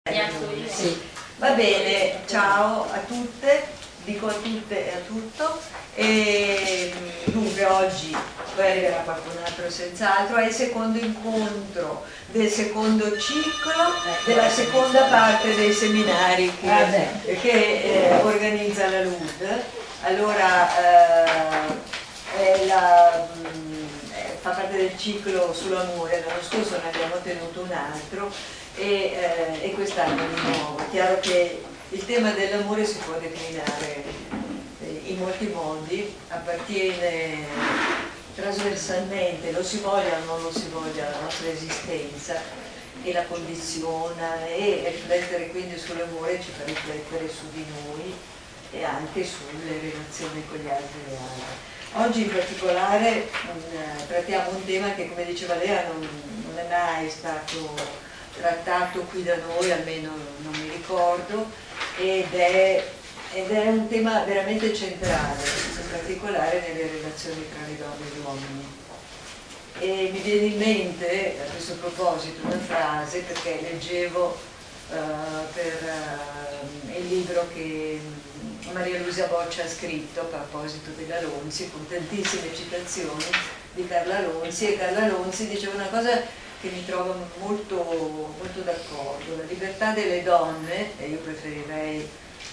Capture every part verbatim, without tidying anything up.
Sì. Va bene, ciao a tutte, dico a tutte e a tutto. E dunque oggi poi arriverà qualcun altro senz'altro, è il secondo incontro del secondo ciclo della seconda parte dei seminari che, che eh, organizza la L U D. Allora eh, è la, mh, fa parte del ciclo sull'amore, l'anno scorso ne abbiamo tenuto un altro e, eh, e quest'anno di nuovo. È chiaro che il tema dell'amore si può declinare eh, in molti modi, appartiene trasversalmente, lo si voglia o non lo si voglia, alla nostra esistenza e la condiziona, e riflettere quindi sull'amore ci fa riflettere su di noi e anche sulle relazioni con gli altri e le altre. Oggi in particolare um, trattiamo un tema che, come diceva Lea, non, non è mai stato trattato qui da noi, almeno non mi ricordo, ed è, ed è un tema veramente centrale, in particolare nelle relazioni tra le donne e gli uomini. E mi viene in mente a questo proposito una frase, perché leggevo uh, per uh, il libro che Maria Luisa Boccia ha scritto a proposito della Lonzi, con tantissime citazioni di Carla Lonzi, e Carla Lonzi diceva una cosa che mi trovo molto, molto d'accordo: la libertà delle donne, e io preferirei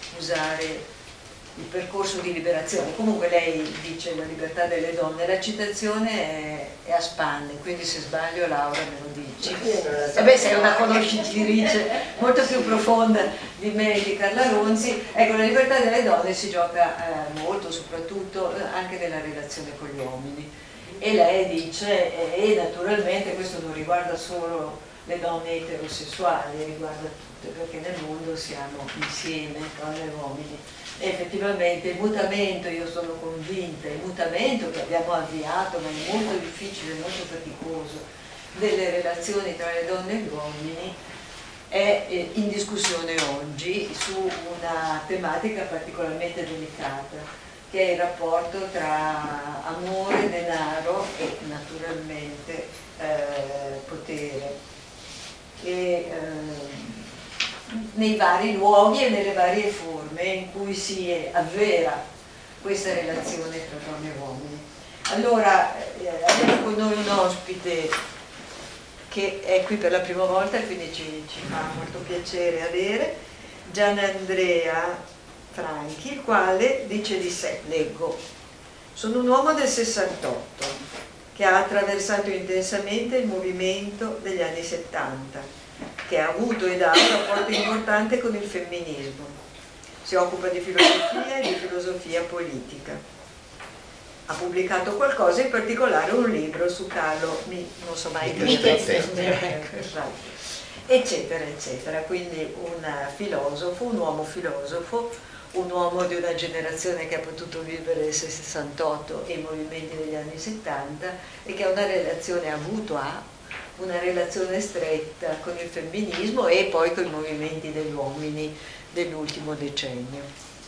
usare il percorso di liberazione, comunque lei dice la libertà delle donne, la citazione è, è a spanne, quindi se sbaglio Laura me lo dici. E beh, sei una conoscitrice molto più profonda di me e di Carla Lonzi. Ecco, la libertà delle donne si gioca eh, molto, soprattutto anche nella relazione con gli uomini. E lei dice, e naturalmente questo non riguarda solo le donne eterosessuali, riguarda tutte, perché nel mondo siamo insieme, donne e uomini. E effettivamente il mutamento, io sono convinta, il mutamento che abbiamo avviato, ma è molto difficile, molto faticoso, delle relazioni tra le donne e gli uomini, è in discussione oggi su una tematica particolarmente delicata, che è il rapporto tra amore, denaro e naturalmente eh, potere, e, eh, nei vari luoghi e nelle varie forme in cui si avvera questa relazione tra donne e uomini. Allora eh, abbiamo con noi un ospite che è qui per la prima volta e quindi ci, ci fa molto piacere avere, Gianandrea Franchi, il quale dice di sé, leggo: sono un uomo del sessantotto che ha attraversato intensamente il movimento degli anni settanta, che ha avuto ed ha un rapporto importante con il femminismo. Si occupa di filosofia e di filosofia politica. Ha pubblicato qualcosa, in particolare un libro su Carlo, non so mai dire, eccetera, eccetera. Quindi un filosofo, un uomo filosofo, un uomo di una generazione che ha potuto vivere il sessantotto e i movimenti degli anni settanta, e che ha una relazione, ha avuto, ha una relazione stretta con il femminismo e poi con i movimenti degli uomini dell'ultimo decennio.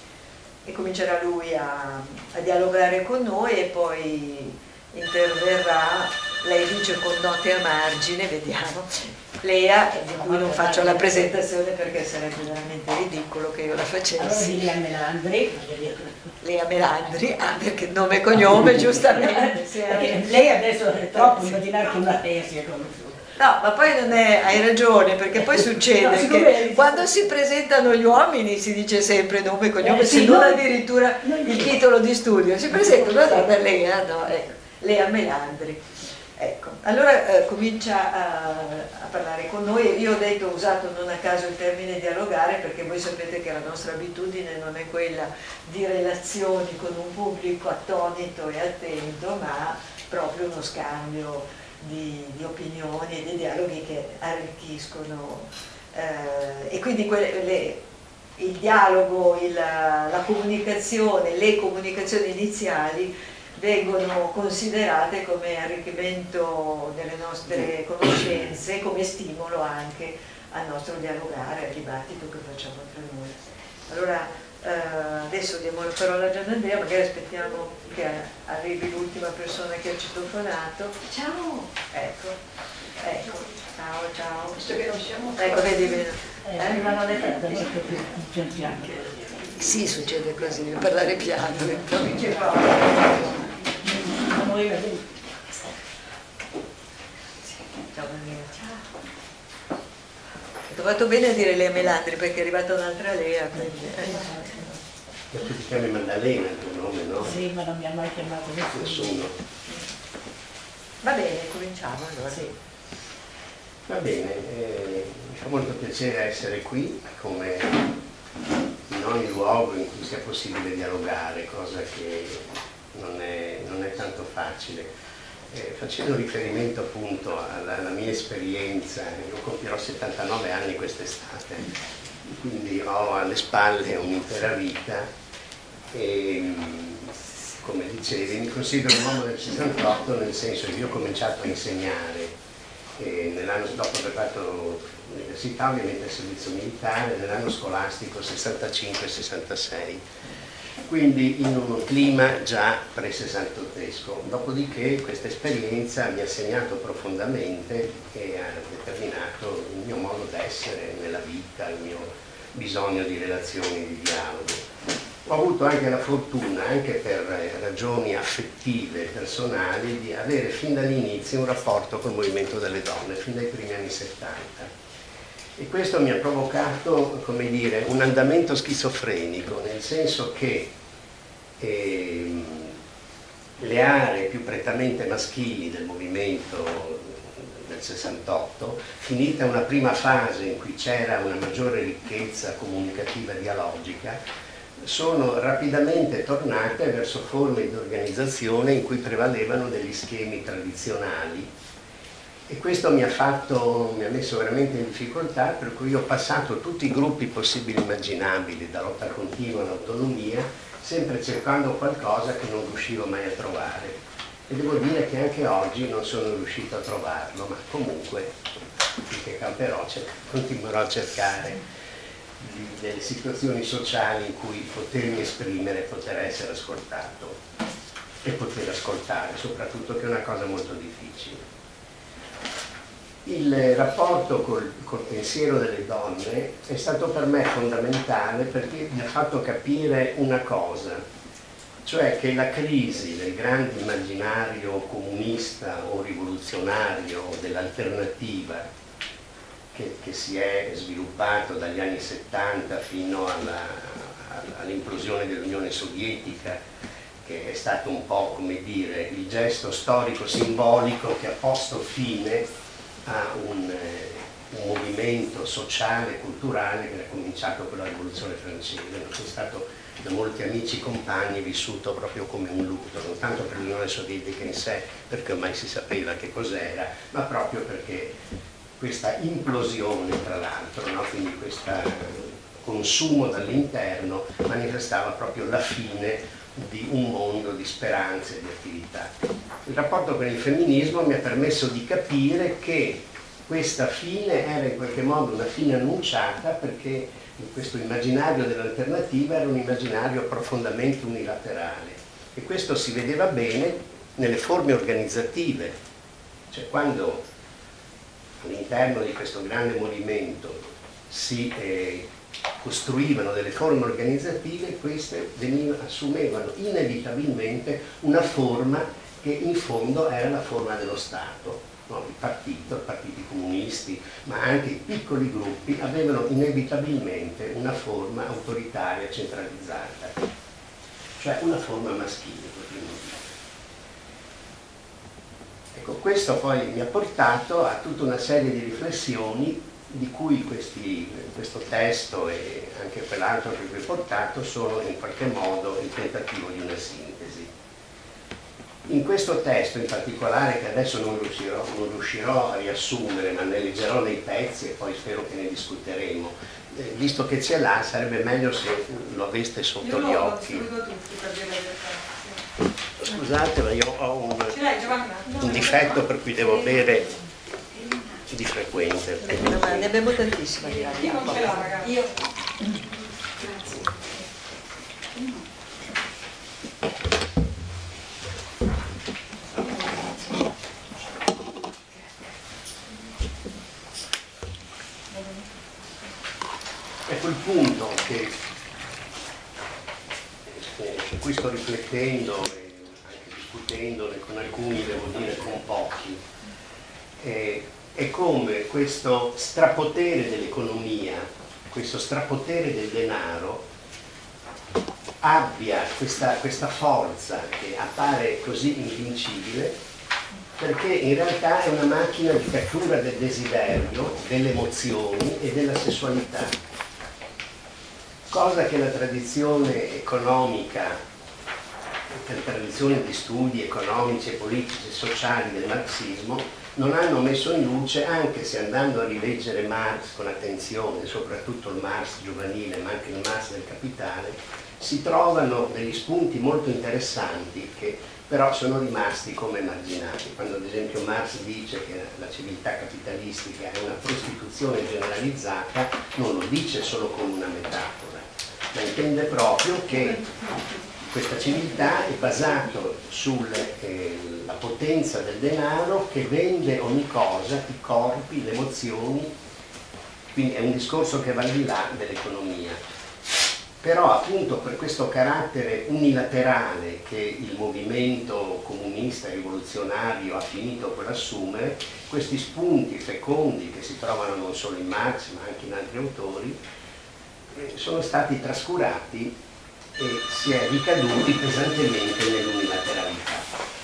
E comincerà lui a, a dialogare con noi e poi interverrà, lei dice con note a margine, vediamo, Lea, di cui non faccio la presentazione perché sarebbe veramente ridicolo che io la facessi. Lea Melandri. Lea Melandri, ah, perché nome e cognome, giustamente. Lei adesso è troppo immaginare che una Lea sia conosciuta. No, ma poi non è, hai ragione, perché poi succede no, che quando si presentano gli uomini si dice sempre nome e cognome, eh, se sì, non noi, addirittura noi, il titolo di studio. Si presenta una donna, Lea, no, ecco, Lea Melandri. Ecco, allora eh, comincia a, a parlare con noi. Io ho detto, ho usato non a caso il termine dialogare, perché voi sapete che la nostra abitudine non è quella di relazioni con un pubblico attonito e attento, ma proprio uno scambio di, di opinioni e di dialoghi che arricchiscono. Eh, e quindi quelle, le, il dialogo, il, la comunicazione, le comunicazioni iniziali vengono considerate come arricchimento delle nostre conoscenze, come stimolo anche al nostro dialogare, al dibattito che facciamo tra noi. Allora eh, adesso diamo la parola a Gianandrea, magari aspettiamo che arrivi l'ultima persona che ha citofonato. Ciao! Ecco, ecco, ciao, ciao. Visto che non siamo ecco, vedi, vedi. Eh, arrivano le fredde, molto più pian piano. Sì, succede così, devi parlare piano. Cominci qua. Non muoveva lì. Ciao Maria, ciao. Ho trovato bene a dire Lea Melandri perché è arrivata un'altra Lea, quindi... Ma tu ti chiami Maddalena il tuo nome, no? Sì, ma non mi ha mai chiamato nessuno. Nessuno. Va bene, cominciamo allora. Sì. Va bene, eh, mi fa molto piacere essere qui, come in ogni luogo in cui sia possibile dialogare, cosa che non è, non è tanto facile. Eh, facendo riferimento appunto alla, alla mia esperienza, io compierò settantanove anni quest'estate, quindi ho alle spalle un'intera vita e, come dicevi, mi considero un uomo del sessantotto, nel senso che io ho cominciato a insegnare e nell'anno dopo aver fatto l'università, ovviamente il servizio militare, nell'anno scolastico sessantacinque sessantasei, quindi in un clima già pre-sessantottesco. Dopodiché questa esperienza mi ha segnato profondamente e ha determinato il mio modo d'essere nella vita, il mio bisogno di relazioni, di dialogo. Ho avuto anche la fortuna, anche per ragioni affettive, personali, di avere fin dall'inizio un rapporto col movimento delle donne, fin dai primi anni settanta. E questo mi ha provocato, come dire, un andamento schizofrenico, nel senso che ehm, le aree più prettamente maschili del movimento del sessantotto, finita una prima fase in cui c'era una maggiore ricchezza comunicativa e dialogica, sono rapidamente tornate verso forme di organizzazione in cui prevalevano degli schemi tradizionali. E questo mi ha fatto, mi ha messo veramente in difficoltà, per cui ho passato tutti i gruppi possibili e immaginabili, da lotta continua all'autonomia, sempre cercando qualcosa che non riuscivo mai a trovare. E devo dire che anche oggi non sono riuscito a trovarlo, ma comunque, finché camperò, continuerò a cercare delle situazioni sociali in cui potermi esprimere, poter essere ascoltato e poter ascoltare, soprattutto, che è una cosa molto difficile. Il rapporto col, col pensiero delle donne è stato per me fondamentale perché mi ha fatto capire una cosa, cioè che la crisi del grande immaginario comunista o rivoluzionario o dell'alternativa che, che si è sviluppato dagli anni settanta fino alla, all'implosione dell'Unione Sovietica, che è stato un po', come dire, il gesto storico simbolico che ha posto fine a un, eh, un movimento sociale e culturale che era cominciato con la rivoluzione francese. Sono stato da molti amici e compagni vissuto proprio come un lutto, non tanto per l'Unione Sovietica in sé, perché ormai si sapeva che cos'era, ma proprio perché questa implosione, tra l'altro, no? Quindi questo consumo dall'interno manifestava proprio la fine di un mondo di speranze e di attività. Il rapporto con il femminismo mi ha permesso di capire che questa fine era in qualche modo una fine annunciata, perché questo immaginario dell'alternativa era un immaginario profondamente unilaterale, e questo si vedeva bene nelle forme organizzative, cioè quando all'interno di questo grande movimento si eh, costruivano delle forme organizzative, queste venivano, assumevano inevitabilmente una forma che in fondo era la forma dello Stato. No? Il partito, i partiti comunisti, ma anche i piccoli gruppi avevano inevitabilmente una forma autoritaria centralizzata, cioè una forma maschile, potremmo dire. Ecco, questo poi mi ha portato a tutta una serie di riflessioni, di cui questi, questo testo e anche quell'altro che vi ho portato sono in qualche modo il tentativo di una sintesi. In questo testo in particolare, che adesso non riuscirò, non riuscirò a riassumere, ma ne leggerò dei pezzi e poi spero che ne discuteremo, eh, visto che ce l'ha, sarebbe meglio se lo aveste sotto gli occhi. Scusate, ma io ho un, un difetto per cui devo bere di frequente. Eh, ma ne abbiamo tantissima di acqua. Io non ce l'ho, ragazzi. Io. Ecco il punto che, eh, su cui sto riflettendo e anche discutendone con alcuni, devo dire con pochi, eh, è come questo strapotere dell'economia, questo strapotere del denaro abbia questa, questa forza che appare così invincibile, perché in realtà è una macchina di cattura del desiderio, delle emozioni e della sessualità, cosa che la tradizione economica, la tradizione di studi economici e politici e sociali del marxismo non hanno messo in luce, anche se andando a rileggere Marx con attenzione, soprattutto il Marx giovanile ma anche il Marx del Capitale, si trovano degli spunti molto interessanti che però sono rimasti come emarginati. Quando ad esempio Marx dice che la civiltà capitalistica è una prostituzione generalizzata, non lo dice solo come una metafora, ma intende proprio che questa civiltà è basata sulla eh, potenza del denaro che vende ogni cosa, i corpi, le emozioni, quindi è un discorso che va al di là dell'economia. Però appunto per questo carattere unilaterale che il movimento comunista rivoluzionario ha finito per assumere, questi spunti fecondi che si trovano non solo in Marx ma anche in altri autori, eh, sono stati trascurati e si è ricaduti pesantemente nell'unilateralità.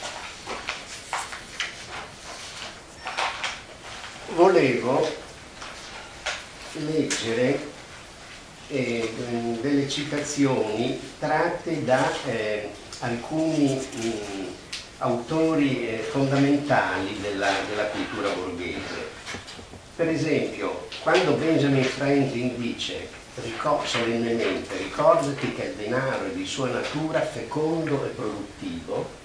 Volevo leggere eh, delle citazioni tratte da eh, alcuni mh, autori eh, fondamentali della, della cultura borghese. Per esempio, quando Benjamin Franklin dice Ricor- solennemente ricordati che il denaro è di sua natura fecondo e produttivo,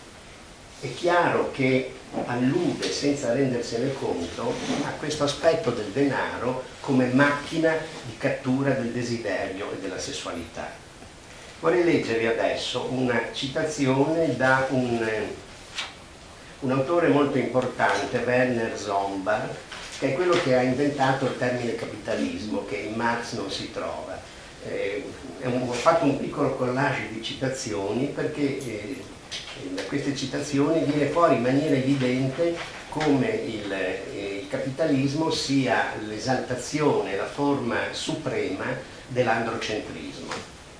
è chiaro che allude senza rendersene conto a questo aspetto del denaro come macchina di cattura del desiderio e della sessualità. Vorrei leggervi adesso una citazione da un, un autore molto importante, Werner Sombart, che è quello che ha inventato il termine capitalismo, che in Marx non si trova. Eh, un, ho fatto un piccolo collage di citazioni perché eh, da queste citazioni viene fuori in maniera evidente come il, eh, il capitalismo sia l'esaltazione, la forma suprema dell'androcentrismo.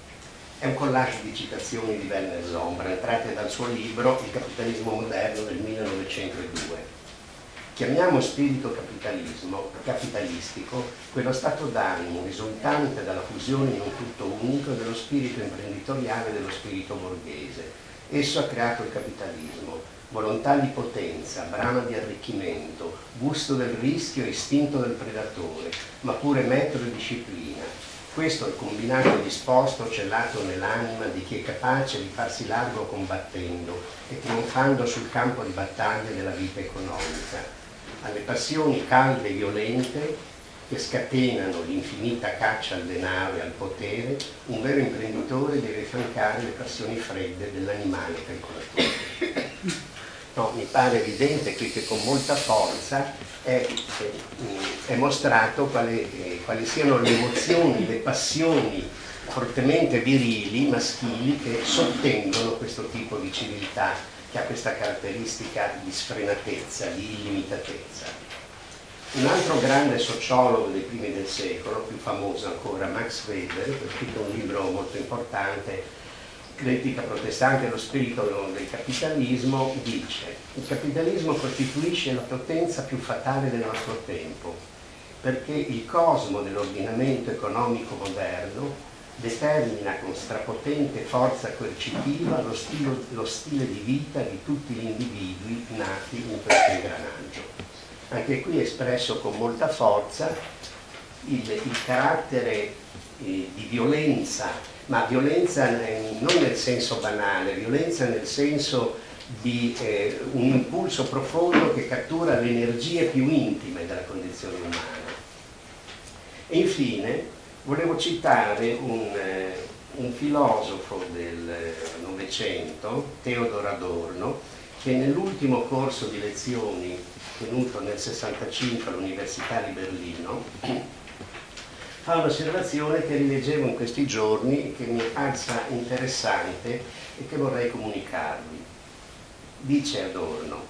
È un collage di citazioni di Werner Sombart, tratte dal suo libro Il capitalismo moderno del millenovecentodue. Chiamiamo spirito capitalismo, capitalistico, quello stato d'animo risultante dalla fusione in un tutto unico dello spirito imprenditoriale e dello spirito borghese. Esso ha creato il capitalismo, volontà di potenza, brama di arricchimento, gusto del rischio e istinto del predatore, ma pure metodo e disciplina. Questo è il combinato disposto celato nell'anima di chi è capace di farsi largo combattendo e trionfando sul campo di battaglia della vita economica. Alle passioni calde e violente che scatenano l'infinita caccia al denaro e al potere, un vero imprenditore deve affiancare le passioni fredde dell'animale calcolatore. No, mi pare evidente qui che con molta forza è, è, è mostrato quali, eh, quali siano le emozioni, le passioni fortemente virili, maschili, che sottendono questo tipo di civiltà che ha questa caratteristica di sfrenatezza, di illimitatezza. Un altro grande sociologo dei primi del secolo, più famoso ancora, Max Weber, che ha scritto un libro molto importante, L'etica protestante e lo spirito del capitalismo, dice: il capitalismo costituisce la potenza più fatale del nostro tempo, perché il cosmo dell'ordinamento economico moderno determina con strapotente forza coercitiva lo stile, lo stile di vita di tutti gli individui nati in questo ingranaggio. Anche qui è espresso con molta forza il, il carattere eh, di violenza, ma violenza non nel senso banale, violenza nel senso di eh, un impulso profondo che cattura le energie più intime della condizione umana. E infine volevo citare un, eh, un filosofo del Novecento, Theodor Adorno, che nell'ultimo corso di lezioni tenuto nel sessantacinque all'Università di Berlino fa un'osservazione che rileggevo in questi giorni, che mi è parsa interessante e che vorrei comunicarvi. Dice Adorno: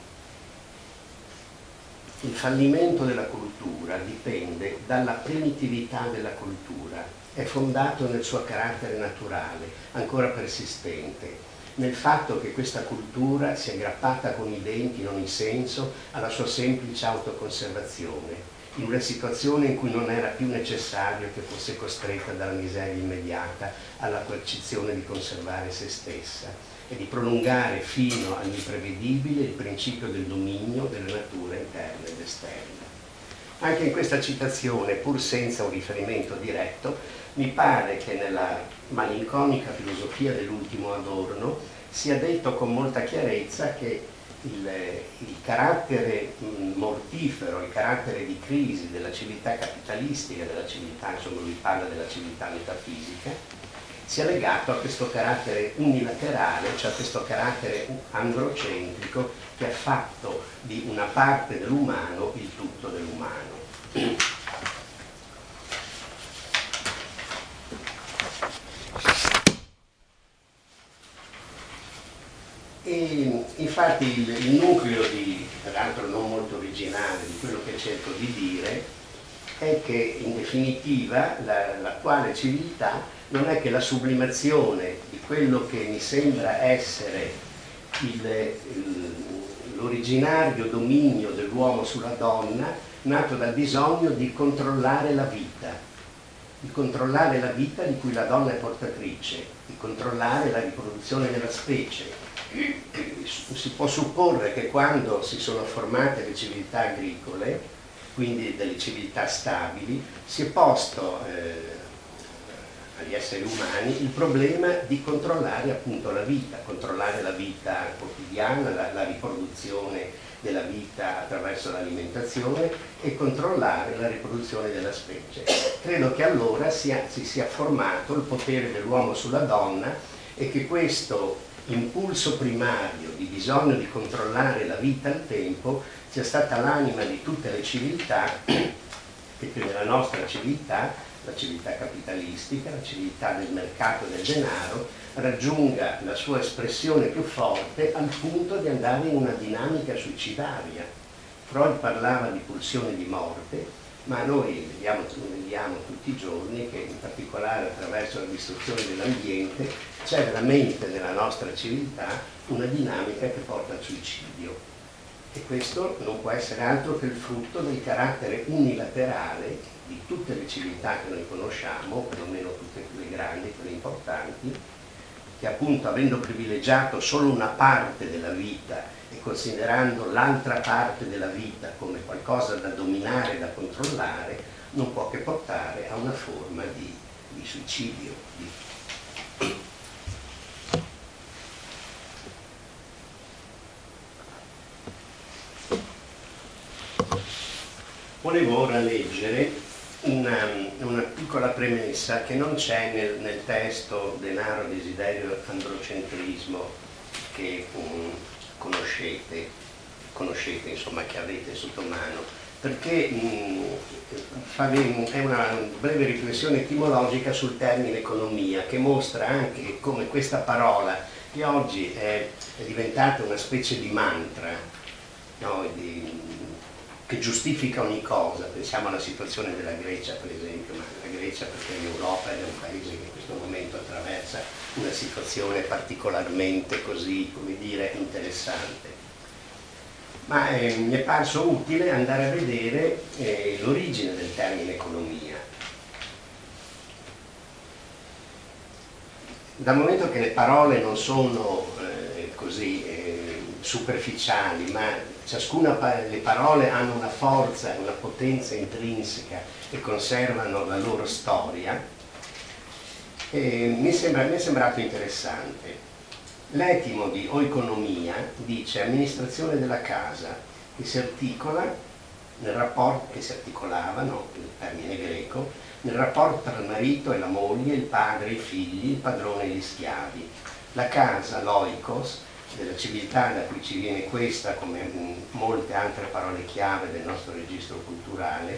il fallimento della cultura dipende dalla primitività della cultura, è fondato nel suo carattere naturale, ancora persistente, nel fatto che questa cultura si è aggrappata con i denti in ogni senso alla sua semplice autoconservazione, in una situazione in cui non era più necessario che fosse costretta dalla miseria immediata alla coercizione di conservare se stessa e di prolungare fino all'imprevedibile il principio del dominio delle nature interne ed esterne. Anche in questa citazione, pur senza un riferimento diretto, mi pare che nella malinconica filosofia dell'ultimo Adorno sia detto con molta chiarezza che il, il carattere mortifero, il carattere di crisi della civiltà capitalistica, della civiltà, insomma lui parla della civiltà metafisica, sia legato a questo carattere unilaterale, cioè a questo carattere androcentrico che ha fatto di una parte dell'umano il tutto dell'umano. E infatti il, il nucleo, di, peraltro non molto originale, di quello che cerco di dire è che in definitiva la, l'attuale civiltà non è che la sublimazione di quello che mi sembra essere il, il, l'originario dominio dell'uomo sulla donna, nato dal bisogno di controllare la vita, di controllare la vita di cui la donna è portatrice, di controllare la riproduzione della specie. Si può supporre che quando si sono formate le civiltà agricole, quindi delle civiltà stabili, si è posto eh, agli esseri umani il problema di controllare appunto la vita, controllare la vita quotidiana, la, la riproduzione della vita attraverso l'alimentazione e controllare la riproduzione della specie. Credo che allora sia, si sia formato il potere dell'uomo sulla donna e che questo impulso primario di bisogno di controllare la vita al tempo sia stata l'anima di tutte le civiltà e che nella nostra civiltà, la civiltà capitalistica, la civiltà del mercato del denaro, raggiunga la sua espressione più forte al punto di andare in una dinamica suicidaria. Freud parlava di pulsione di morte, ma noi vediamo, vediamo tutti i giorni che in particolare attraverso la distruzione dell'ambiente c'è veramente nella nostra civiltà una dinamica che porta al suicidio. E questo non può essere altro che il frutto del carattere unilaterale di tutte le civiltà che noi conosciamo, perlomeno tutte quelle grandi, quelle importanti, che appunto avendo privilegiato solo una parte della vita e considerando l'altra parte della vita come qualcosa da dominare, da controllare, non può che portare a una forma di, di suicidio. Di... Volevo ora leggere una, una piccola premessa che non c'è nel, nel testo Denaro, Desiderio, Androcentrismo che um, conoscete, conoscete, insomma, che avete sotto mano, perché mh, è una breve riflessione etimologica sul termine economia, che mostra anche come questa parola, che oggi è, è diventata una specie di mantra, no, di, che giustifica ogni cosa. Pensiamo alla situazione della Grecia, per esempio, ma la Grecia perché l'Europa è un paese che in questo momento attraversa una situazione particolarmente così, come dire, interessante. Ma eh, mi è parso utile andare a vedere eh, l'origine del termine economia. Dal momento che le parole non sono eh, così eh, superficiali, ma ciascuna le parole hanno una forza, una potenza intrinseca e conservano la loro storia, e mi, sembra, mi è sembrato interessante. L'etimo di oikonomia dice amministrazione della casa, che si articola nel rapporto, che si articolava, no, il termine greco, nel rapporto tra il marito e la moglie, il padre e i figli, il padrone e gli schiavi. La casa, l'oikos, della civiltà da cui ci viene questa, come molte altre parole chiave del nostro registro culturale,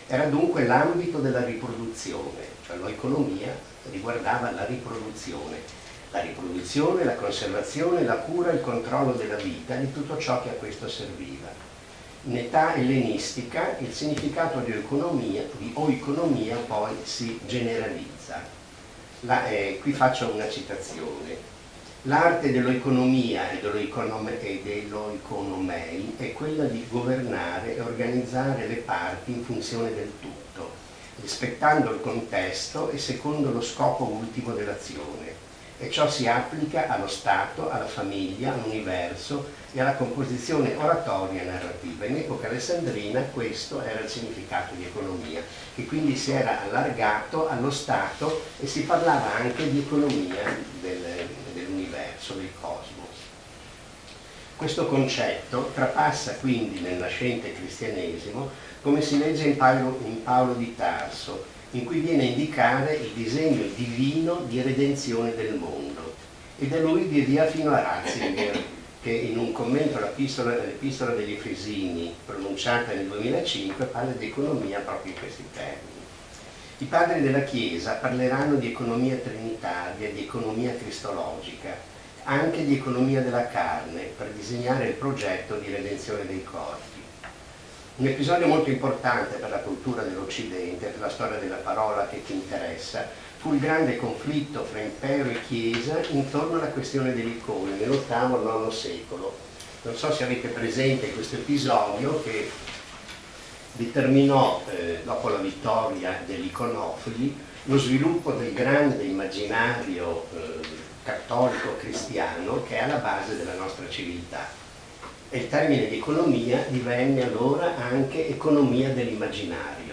Era dunque l'ambito della riproduzione, cioè l'oikonomia riguardava la riproduzione, la riproduzione, la conservazione, la cura e il controllo della vita, di tutto ciò che a questo serviva. In età ellenistica il significato di oikonomia, di oikonomia poi si generalizza. La, eh, qui faccio una citazione. L'arte dell'oikonomia e dell'oikonomei è quella di governare e organizzare le parti in funzione del tutto, rispettando il contesto e secondo lo scopo ultimo dell'azione. E ciò si applica allo Stato, alla famiglia, all'universo e alla composizione oratoria e narrativa. In epoca alessandrina questo era il significato di economia, che quindi si era allargato allo Stato e si parlava anche di economia del, dell'universo, del cosmos. Questo concetto trapassa quindi nel nascente cristianesimo, come si legge in Paolo, in Paolo di Tarso, in cui viene a indicare il disegno divino di redenzione del mondo. E da lui via via fino a Ratzinger, che in un commento all'epistola, all'epistola degli Efesini, pronunciata nel duemilacinque, parla di economia proprio in questi termini. I padri della Chiesa parleranno di economia trinitaria, di economia cristologica, anche di economia della carne, per disegnare il progetto di redenzione dei corpi. Un episodio molto importante per la cultura dell'Occidente, per la storia della parola che ti interessa, fu il grande conflitto fra impero e chiesa intorno alla questione delle icone nell'ottavo e nono secolo. Non so se avete presente questo episodio che determinò, eh, dopo la vittoria degli iconofili, lo sviluppo del grande immaginario eh, cattolico cristiano che è alla base della nostra civiltà. E il termine di economia divenne allora anche economia dell'immaginario.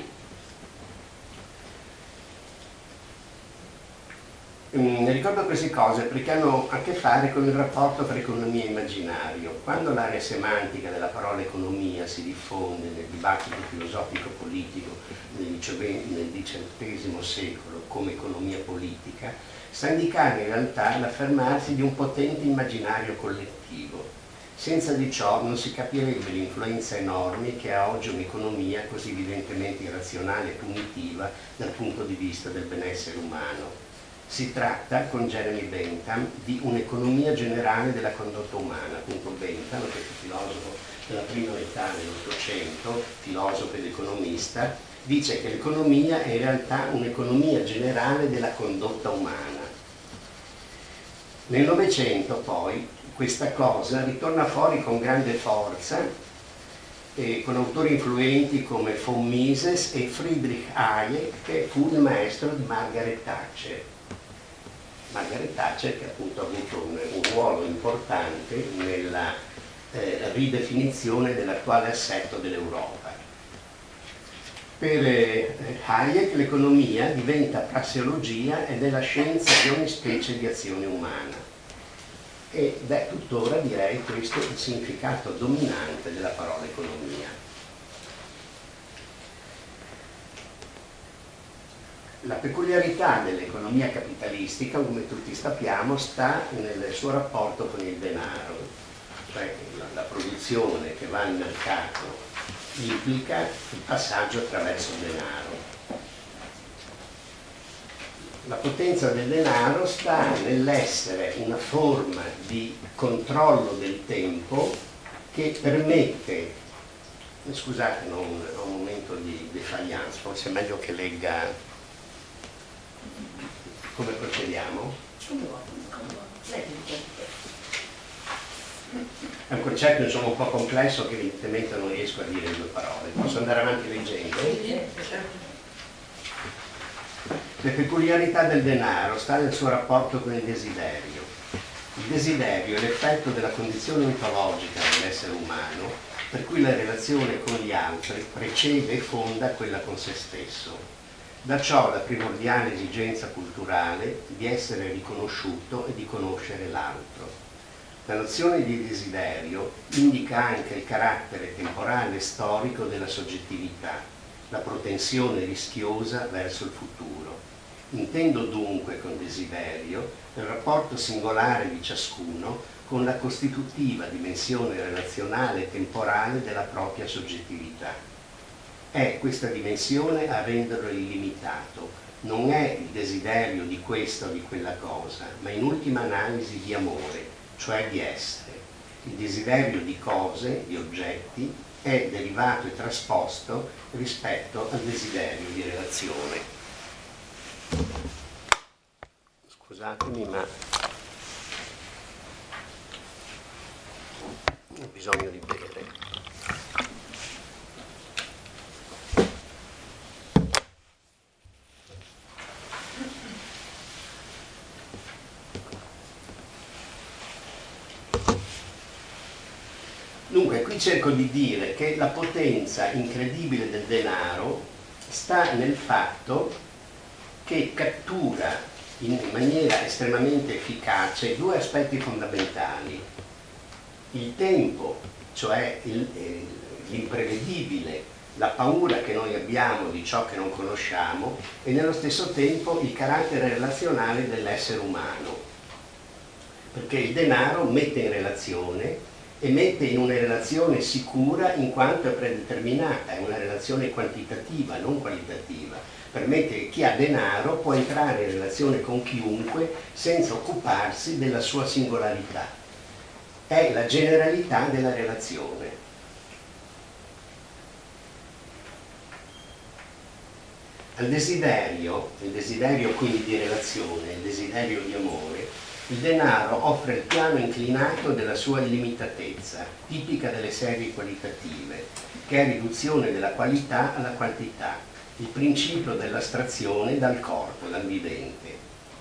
Ne ricordo queste cose perché hanno a che fare con il rapporto tra economia e immaginario. Quando l'area semantica della parola economia si diffonde nel dibattito filosofico-politico nel diciottesimo secolo come economia politica, sta a indicare in realtà l'affermarsi di un potente immaginario collettivo. Senza di ciò non si capirebbe l'influenza enorme che ha oggi un'economia così evidentemente irrazionale e punitiva dal punto di vista del benessere umano. Si tratta, con Jeremy Bentham, di un'economia generale della condotta umana. Appunto Bentham, questo filosofo della prima metà dell'Ottocento, filosofo ed economista, dice che l'economia è in realtà un'economia generale della condotta umana. Nel Novecento poi questa cosa ritorna fuori con grande forza eh, con autori influenti come von Mises e Friedrich Hayek, che fu il maestro di Margaret Thatcher. Margaret Thatcher che appunto ha avuto un, un ruolo importante nella eh, ridefinizione dell'attuale assetto dell'Europa. Per eh, Hayek l'economia diventa prassologia ed è la scienza di ogni specie di azione umana. Ed è tuttora, direi, questo il significato dominante della parola economia. La peculiarità dell'economia capitalistica, come tutti sappiamo, sta nel suo rapporto con il denaro, cioè la, la produzione che va al mercato implica il passaggio attraverso il denaro. La potenza del denaro sta nell'essere una forma di controllo del tempo che permette, scusate, ho un, ho un momento di defiance, forse è meglio che legga come procediamo. È un concetto insomma un po' complesso che evidentemente non riesco a dire in due parole. Posso andare avanti leggendo? Le peculiarità del denaro sta nel suo rapporto con il desiderio. Il desiderio è l'effetto della condizione ontologica dell'essere umano, per cui la relazione con gli altri precede e fonda quella con se stesso. Da ciò la primordiale esigenza culturale di essere riconosciuto e di conoscere l'altro. La nozione di desiderio indica anche il carattere temporale e storico della soggettività, la propensione rischiosa verso il futuro. Intendo dunque con desiderio il rapporto singolare di ciascuno con la costitutiva dimensione relazionale e temporale della propria soggettività. È questa dimensione a renderlo illimitato. Non è il desiderio di questa o di quella cosa, ma in ultima analisi di amore, cioè di essere. Il desiderio di cose, di oggetti, è derivato e trasposto rispetto al desiderio di relazione. Scusatemi, ma ho bisogno di bere. Dunque, qui cerco di dire che la potenza incredibile del denaro sta nel fatto che cattura in maniera estremamente efficace due aspetti fondamentali. Il tempo, cioè l'imprevedibile, la paura che noi abbiamo di ciò che non conosciamo, e nello stesso tempo il carattere relazionale dell'essere umano. Perché il denaro mette in relazione e mette in una relazione sicura in quanto è predeterminata, è una relazione quantitativa, non qualitativa. Permette che chi ha denaro può entrare in relazione con chiunque senza occuparsi della sua singolarità. È la generalità della relazione. Al desiderio, il desiderio quindi di relazione, il desiderio di amore, il denaro offre il piano inclinato della sua illimitatezza, tipica delle serie qualitative, che è riduzione della qualità alla quantità, il principio dell'astrazione dal corpo, dal vivente.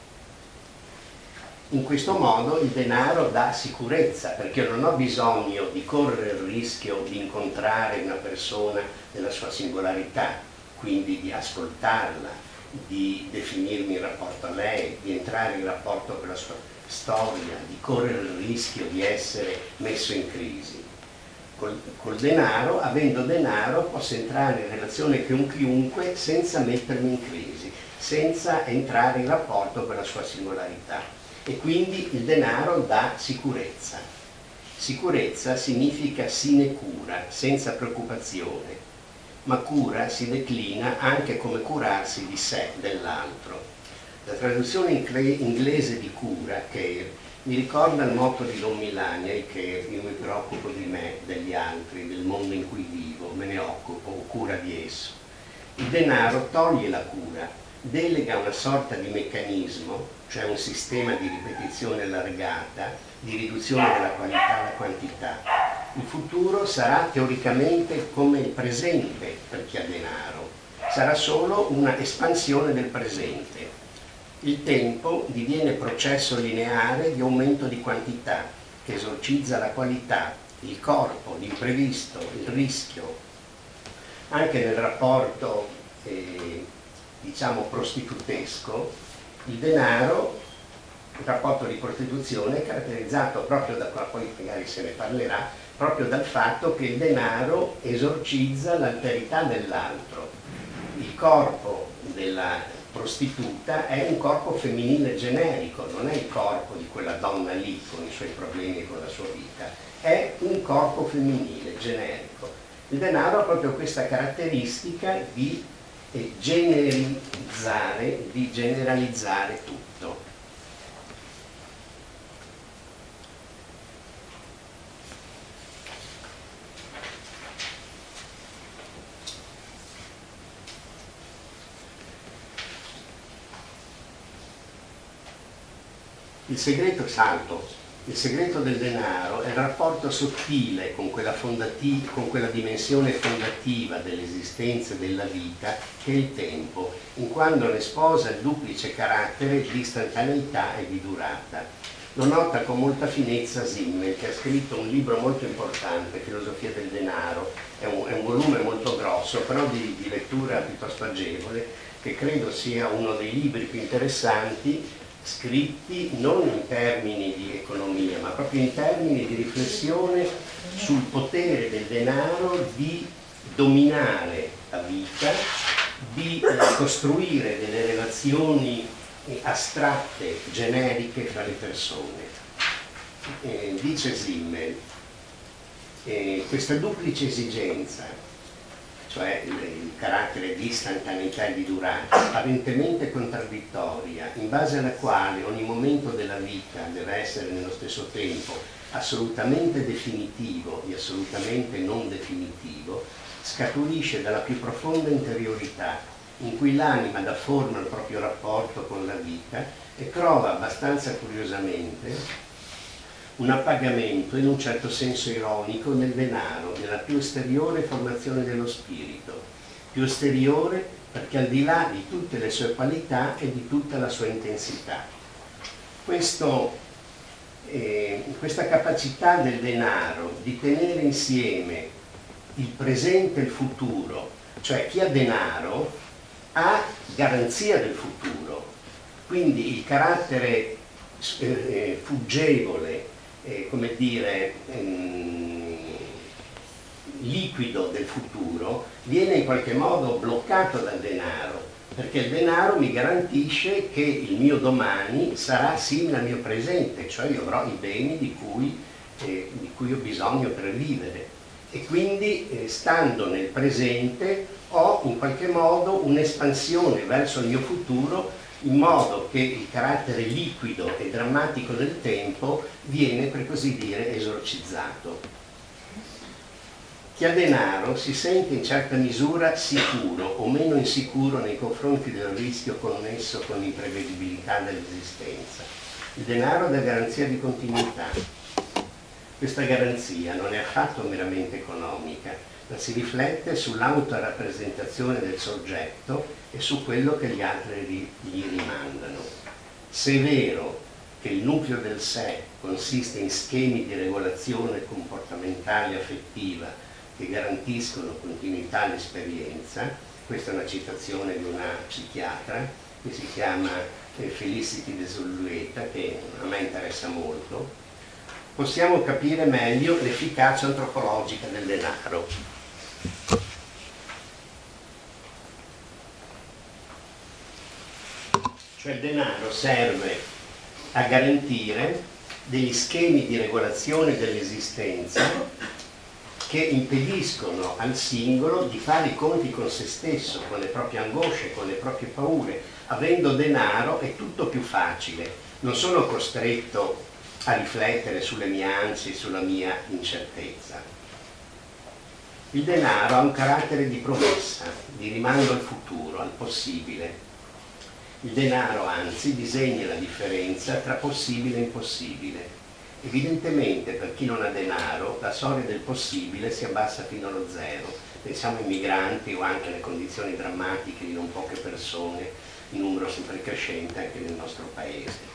In questo modo il denaro dà sicurezza, perché io non ho bisogno di correre il rischio di incontrare una persona nella sua singolarità, quindi di ascoltarla, di definirmi in rapporto a lei, di entrare in rapporto con la sua storia, di correre il rischio di essere messo in crisi. Col, col denaro, avendo denaro, posso entrare in relazione con chiunque senza mettermi in crisi, senza entrare in rapporto con la sua singolarità. E quindi il denaro dà sicurezza. Sicurezza significa sinecura, senza preoccupazione, ma cura si declina anche come curarsi di sé, dell'altro. La traduzione inglese di cura, care, mi ricorda il motto di Don Milani, che io mi preoccupo di me, degli altri, del mondo in cui vivo, me ne occupo, ho cura di esso. Il denaro toglie la cura, delega una sorta di meccanismo, cioè un sistema di ripetizione allargata, di riduzione della qualità alla quantità. Il futuro sarà teoricamente come il presente per chi ha denaro, sarà solo una espansione del presente. Il tempo diviene processo lineare di aumento di quantità, che esorcizza la qualità, il corpo, l'imprevisto, il rischio. Anche nel rapporto, eh, diciamo, prostitutesco, il denaro, il rapporto di prostituzione è caratterizzato proprio da, poi magari se ne parlerà, proprio dal fatto che il denaro esorcizza l'alterità dell'altro. Il corpo della prostituta è un corpo femminile generico, non è il corpo di quella donna lì con i suoi problemi e con la sua vita, è un corpo femminile generico. Il denaro ha proprio questa caratteristica di eh, generizzare, di generalizzare tutto. Il segreto salto, il segreto del denaro è il rapporto sottile con quella, fondati- con quella dimensione fondativa dell'esistenza e della vita che è il tempo, in quanto ne sposa il duplice carattere di istantaneità e di durata. Lo nota con molta finezza Simmel, che ha scritto un libro molto importante, Filosofia del denaro, è un, è un volume molto grosso, però di, di lettura piuttosto agevole, che credo sia uno dei libri più interessanti scritti non in termini di economia, ma proprio in termini di riflessione sul potere del denaro di dominare la vita, di eh, costruire delle relazioni eh, astratte, generiche fra le persone. Eh, dice Simmel, eh, questa duplice esigenza cioè il, il carattere di istantaneità e di durata, apparentemente contraddittoria, in base alla quale ogni momento della vita deve essere nello stesso tempo assolutamente definitivo e assolutamente non definitivo, scaturisce dalla più profonda interiorità in cui l'anima dà forma al proprio rapporto con la vita e trova abbastanza curiosamente un appagamento in un certo senso ironico nel denaro, nella più esteriore formazione dello spirito, più esteriore perché al di là di tutte le sue qualità e di tutta la sua intensità. Questo, eh, questa capacità del denaro di tenere insieme il presente e il futuro, cioè chi ha denaro ha garanzia del futuro, quindi il carattere eh, fuggevole, Eh, come dire, ehm, liquido del futuro viene in qualche modo bloccato dal denaro, perché il denaro mi garantisce che il mio domani sarà simile al mio presente, cioè io avrò i beni di cui, eh, di cui ho bisogno per vivere, e quindi eh, stando nel presente ho in qualche modo un'espansione verso il mio futuro, in modo che il carattere liquido e drammatico del tempo viene, per così dire, esorcizzato. Chi ha denaro si sente in certa misura sicuro o meno insicuro nei confronti del rischio connesso con l'imprevedibilità dell'esistenza. Il denaro dà garanzia di continuità. Questa garanzia non è affatto meramente economica, ma si riflette sull'autorappresentazione del soggetto e su quello che gli altri gli rimandano. Se è vero che il nucleo del sé consiste in schemi di regolazione comportamentale e affettiva che garantiscono continuità all'esperienza, questa è una citazione di una psichiatra che si chiama Felicity de Zulueta, che a me interessa molto, possiamo capire meglio l'efficacia antropologica del denaro. Cioè il denaro serve a garantire degli schemi di regolazione dell'esistenza che impediscono al singolo di fare i conti con se stesso, con le proprie angosce, con le proprie paure. Avendo denaro è tutto più facile, non sono costretto a riflettere sulle mie ansie, sulla mia incertezza. Il denaro ha un carattere di promessa, di rimando al futuro, al possibile. Il denaro, anzi, disegna la differenza tra possibile e impossibile. Evidentemente, per chi non ha denaro, la soglia del possibile si abbassa fino allo zero. Pensiamo ai migranti o anche alle condizioni drammatiche di non poche persone, in numero sempre crescente anche nel nostro paese.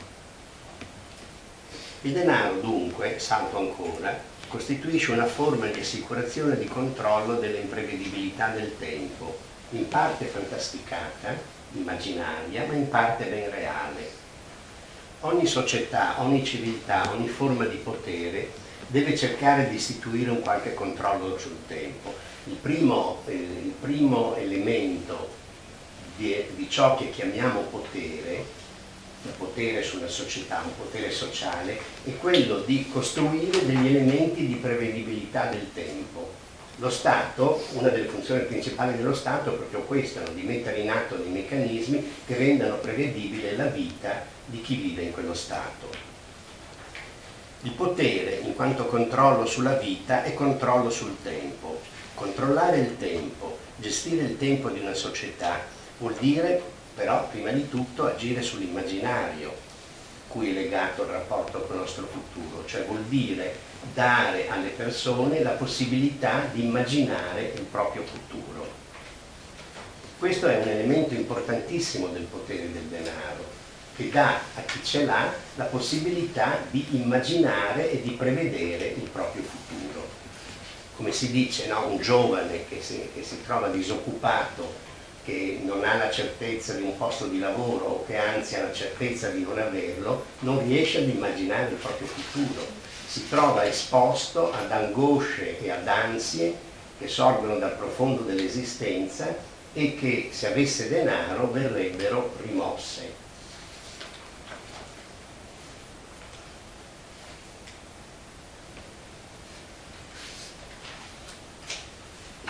Il denaro, dunque, salto ancora, costituisce una forma di assicurazione e di controllo dell'imprevedibilità del tempo, in parte fantasticata, immaginaria, ma in parte ben reale. Ogni società, ogni civiltà, ogni forma di potere deve cercare di istituire un qualche controllo sul tempo. Il primo, eh, il primo elemento di, di ciò che chiamiamo potere, un potere sulla società, un potere sociale, è quello di costruire degli elementi di prevedibilità del tempo. Lo Stato, una delle funzioni principali dello Stato è proprio questa, no? Di mettere in atto dei meccanismi che rendano prevedibile la vita di chi vive in quello Stato. Il potere, in quanto controllo sulla vita, è controllo sul tempo. Controllare il tempo, gestire il tempo di una società, vuol dire però, prima di tutto, agire sull'immaginario cui è legato il rapporto con il nostro futuro, cioè vuol dire dare alle persone la possibilità di immaginare il proprio futuro. Questo è un elemento importantissimo del potere del denaro, che dà a chi ce l'ha la possibilità di immaginare e di prevedere il proprio futuro. Come si dice, no? Un giovane che si, che si trova disoccupato, che non ha la certezza di un posto di lavoro o che anzi ha la certezza di non averlo, non riesce ad immaginare il proprio futuro. Si trova esposto ad angosce e ad ansie che sorgono dal profondo dell'esistenza e che, se avesse denaro, verrebbero rimosse.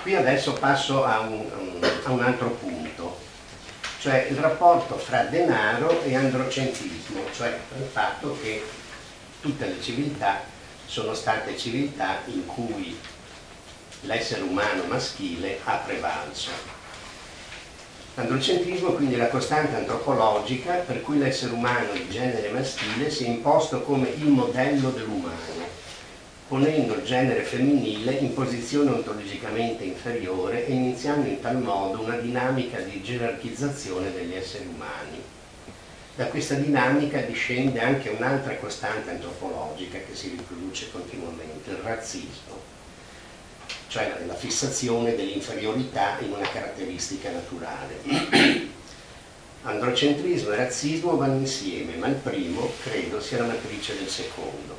Qui adesso passo a un, a un altro punto, cioè il rapporto fra denaro e androcentrismo, cioè il fatto che tutte le civiltà sono state civiltà in cui l'essere umano maschile ha prevalso. L'androcentrismo è quindi la costante antropologica per cui l'essere umano di genere maschile si è imposto come il modello dell'umano, ponendo il genere femminile in posizione ontologicamente inferiore e iniziando in tal modo una dinamica di gerarchizzazione degli esseri umani. Da questa dinamica discende anche un'altra costante antropologica che si riproduce continuamente, il razzismo, cioè la fissazione dell'inferiorità in una caratteristica naturale. Androcentrismo e razzismo vanno insieme, ma il primo credo sia la matrice del secondo.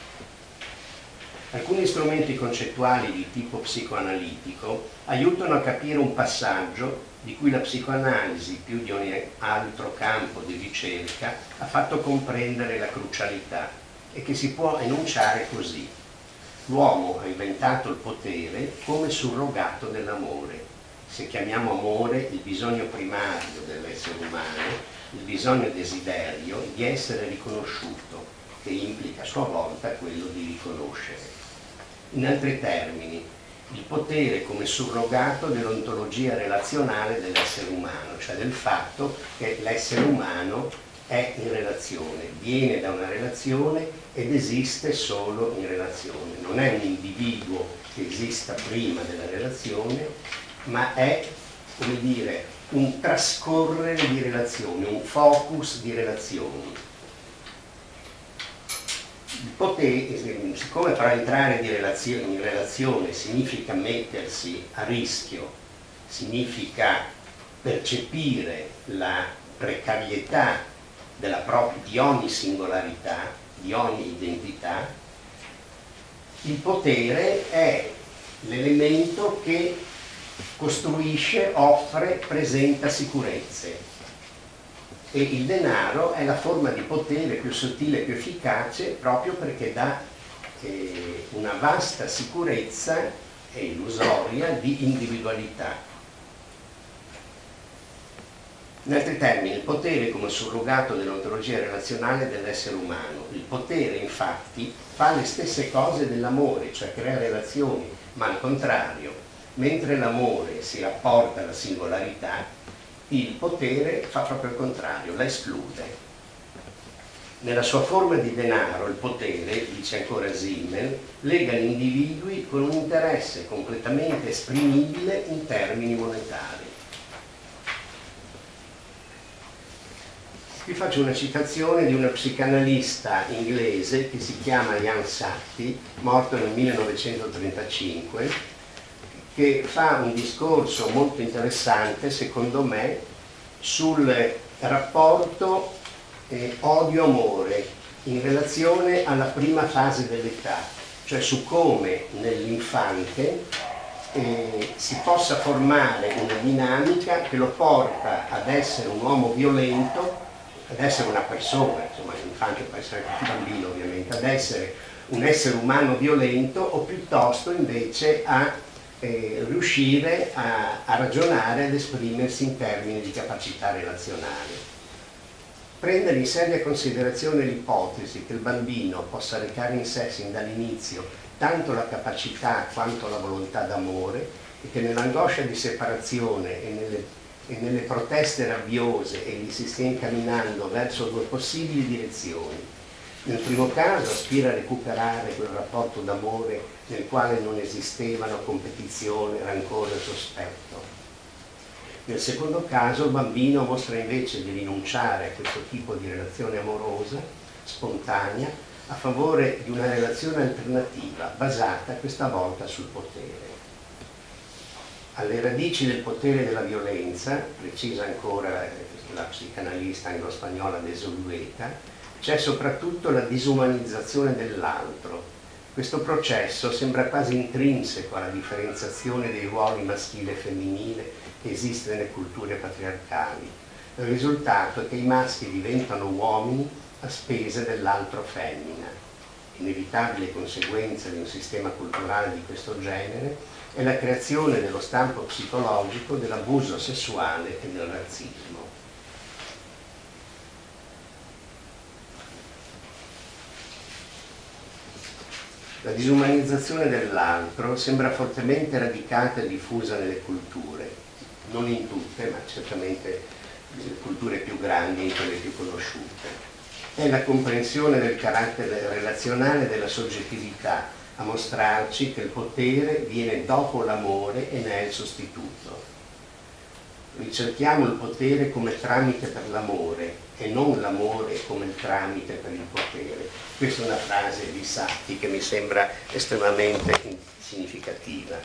Alcuni strumenti concettuali di tipo psicoanalitico aiutano a capire un passaggio di cui la psicoanalisi, più di ogni altro campo di ricerca, ha fatto comprendere la crucialità e che si può enunciare così. L'uomo ha inventato il potere come surrogato dell'amore. Se chiamiamo amore il bisogno primario dell'essere umano, il bisogno desiderio di essere riconosciuto, che implica a sua volta quello di riconoscere. In altri termini, il potere come surrogato dell'ontologia relazionale dell'essere umano, cioè del fatto che l'essere umano è in relazione, viene da una relazione ed esiste solo in relazione. Non è un individuo che esista prima della relazione, ma è, come dire, un trascorrere di relazioni, un focus di relazioni. Il potere, siccome però entrare di relazione, in relazione significa mettersi a rischio, significa percepire la precarietà della propria, di ogni singolarità, di ogni identità, il potere è l'elemento che costruisce, offre, presenta sicurezze. E il denaro è la forma di potere più sottile e più efficace proprio perché dà eh, una vasta sicurezza e illusoria di individualità. In altri termini, il potere come surrogato dell'ontologia relazionale dell'essere umano. Il potere, infatti, fa le stesse cose dell'amore, cioè crea relazioni, ma al contrario, mentre l'amore si rapporta alla singolarità, il potere fa proprio il contrario, la esclude. Nella sua forma di denaro, il potere, dice ancora Simmel, lega gli individui con un interesse completamente esprimibile in termini monetari. Qui faccio una citazione di una psicanalista inglese che si chiama Jan Satie, morto nel millenovecentotrentacinque, che fa un discorso molto interessante, secondo me, sul rapporto eh, odio-amore in relazione alla prima fase dell'età, cioè su come nell'infante eh, si possa formare una dinamica che lo porta ad essere un uomo violento, ad essere una persona, insomma l'infante può essere anche un bambino ovviamente, ad essere un essere umano violento o piuttosto invece a Eh, riuscire a, a ragionare, ad esprimersi in termini di capacità relazionale. Prendere in seria considerazione l'ipotesi che il bambino possa recare in sé sin dall'inizio tanto la capacità quanto la volontà d'amore e che nell'angoscia di separazione e nelle, e nelle proteste rabbiose egli si stia incamminando verso due possibili direzioni. Nel primo caso aspira a recuperare quel rapporto d'amore nel quale non esistevano competizione, rancore o sospetto. Nel secondo caso il bambino mostra invece di rinunciare a questo tipo di relazione amorosa, spontanea, a favore di una relazione alternativa, basata questa volta sul potere. Alle radici del potere e della violenza, precisa ancora la psicanalista anglo-spagnola De Zulueta, c'è soprattutto la disumanizzazione dell'altro. Questo processo sembra quasi intrinseco alla differenziazione dei ruoli maschile e femminile che esiste nelle culture patriarcali. Il risultato è che i maschi diventano uomini a spese dell'altro femmina. Inevitabile conseguenza di un sistema culturale di questo genere è la creazione dello stampo psicologico dell'abuso sessuale e del razzismo. La disumanizzazione dell'altro sembra fortemente radicata e diffusa nelle culture, non in tutte, ma certamente nelle culture più grandi e in quelle più conosciute. È la comprensione del carattere relazionale della soggettività a mostrarci che il potere viene dopo l'amore e ne è il sostituto. Ricerchiamo il potere come tramite per l'amore e non l'amore come il tramite per il potere. Questa è una frase di Sarti che mi sembra estremamente significativa.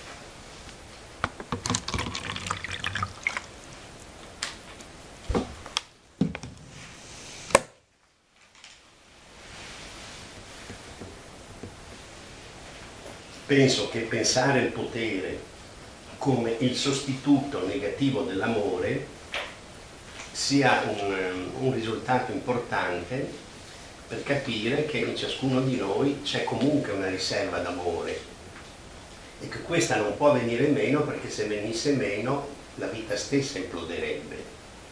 Penso che pensare il potere come il sostituto negativo dell'amore sia un, un risultato importante per capire che in ciascuno di noi c'è comunque una riserva d'amore e che questa non può venire meno, perché se venisse meno la vita stessa imploderebbe.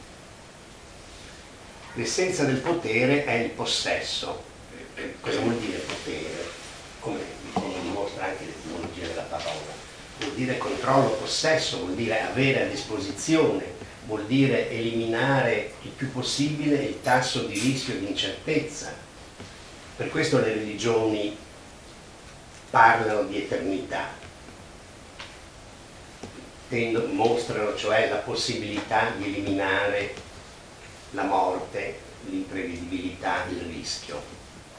L'essenza del potere è il possesso. Cosa vuol dire potere? Come dimostra anche l'etimologia della parola. Vuol dire controllo, possesso, vuol dire avere a disposizione, vuol dire eliminare il più possibile il tasso di rischio e di incertezza. Per questo le religioni parlano di eternità, Tendo, mostrano cioè la possibilità di eliminare la morte, l'imprevedibilità, il rischio.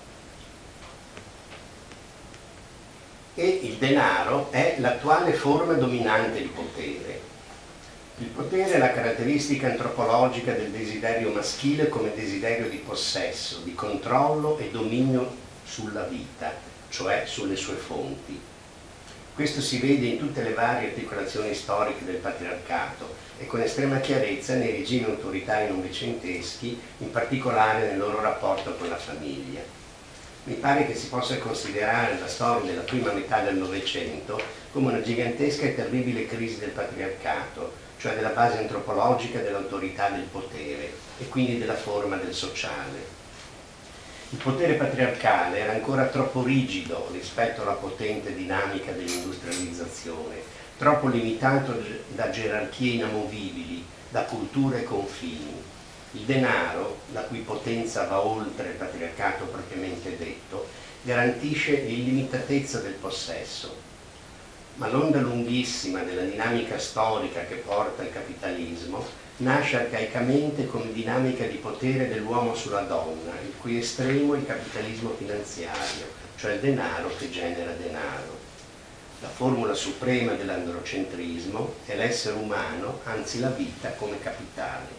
E il denaro è l'attuale forma dominante di potere. Il potere è la caratteristica antropologica del desiderio maschile come desiderio di possesso, di controllo e dominio sulla vita, cioè sulle sue fonti. Questo si vede in tutte le varie articolazioni storiche del patriarcato e con estrema chiarezza nei regimi autoritari novecenteschi, in particolare nel loro rapporto con la famiglia. Mi pare che si possa considerare la storia della prima metà del Novecento come una gigantesca e terribile crisi del patriarcato, cioè della base antropologica dell'autorità del potere e quindi della forma del sociale. Il potere patriarcale era ancora troppo rigido rispetto alla potente dinamica dell'industrializzazione, troppo limitato da gerarchie inamovibili, da culture e confini. Il denaro, la cui potenza va oltre il patriarcato propriamente detto, garantisce l'illimitatezza del possesso. Ma l'onda lunghissima della dinamica storica che porta al capitalismo nasce arcaicamente come dinamica di potere dell'uomo sulla donna, il cui estremo è il capitalismo finanziario, cioè il denaro che genera denaro. La formula suprema dell'androcentrismo è l'essere umano, anzi la vita, come capitale.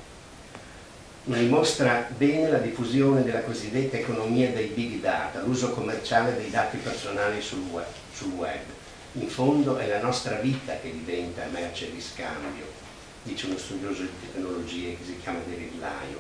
Ne mostra bene la diffusione della cosiddetta economia dei big data, l'uso commerciale dei dati personali sul web, sul web. In fondo è la nostra vita che diventa merce di scambio, dice uno studioso di tecnologie che si chiama David Lyon.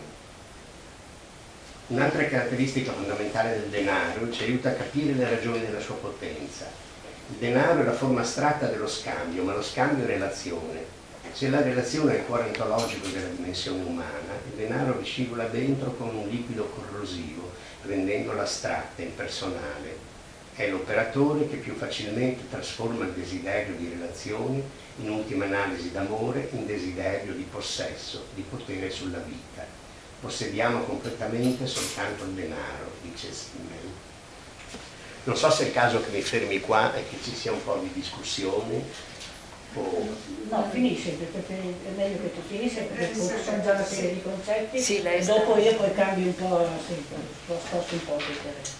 Un'altra caratteristica fondamentale del denaro ci aiuta a capire le ragioni della sua potenza. Il denaro è la forma astratta dello scambio, ma lo scambio è relazione. Se la relazione è il cuore ontologico della dimensione umana, il denaro vi scivola dentro come un liquido corrosivo, rendendola astratta, impersonale. È l'operatore che più facilmente trasforma il desiderio di relazioni, in ultima analisi d'amore, in desiderio di possesso, di potere sulla vita. Possediamo completamente soltanto il denaro, dice Simmel. Non so se è il caso che mi fermi qua e che ci sia un po' di discussione. Oh. No, finisce, perché è meglio che tu finisci, perché sono già una serie di concetti, sì, lei e dopo io poi cambio un po', sì, sposto un po' perché...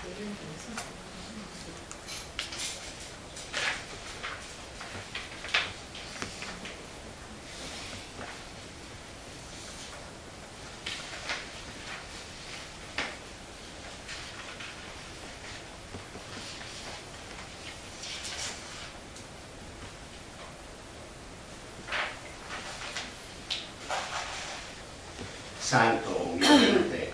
Santo, ovviamente,